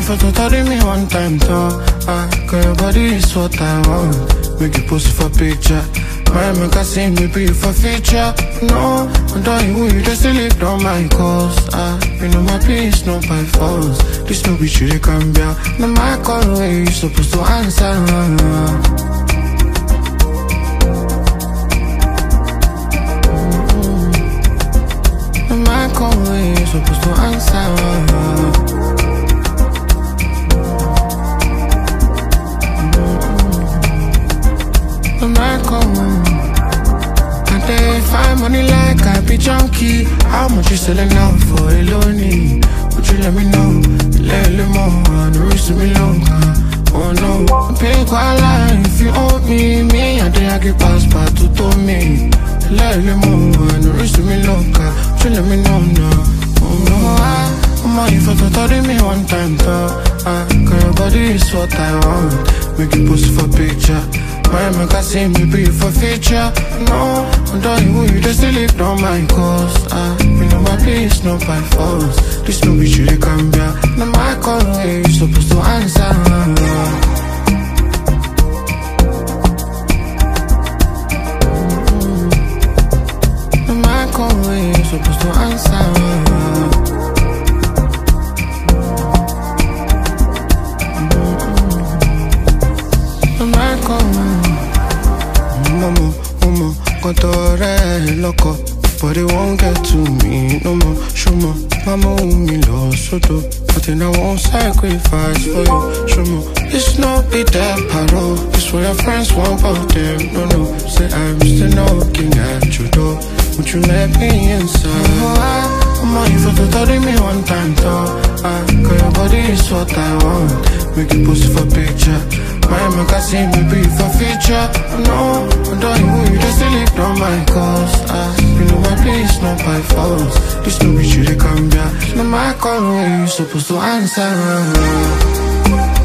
photo, tell me one time, though. Girl, your body is what I want. Make you post it for picture. My magazine, me be for feature. No, I don't you just live on my cause. You know my peace, not by force. This no bitch, you can be out. No, my call, where you supposed to answer. No, my call, where you supposed to answer. Find money like I be junkie. How much you selling out for a lonely? Would you let me know? Let me more, the rest of me longer. Oh no, I'm paying quite a lot if you owe me. Me, I think I get pass by to me. Let me more, the rest of me longer. Would you let me know now? Oh no, I'm on you for to me one time, though. Girl, your body is what I want. Make you post for picture. My magazine, me be for feature. No, I don't you just live on my cause. You know my peace, not by force. This no bitch, you can be out. No, my call, where you supposed to answer. No, my call, where you supposed to answer. Loco, but it won't get to me no more. Show more, mama me lost so do. But then I won't sacrifice for you. Show more, it's not be that paro. It's what your friends want, but them no. Say I'm still knocking at your door. Would you let me inside? I'm on you for to tell me one time, though. Girl, your body is what I want. Make you post it for picture. My magazine, me be for feature. No, I don't you just live on my cause. You know my place, not by force. This no bitch, you can be out. No, my call, where you supposed to answer.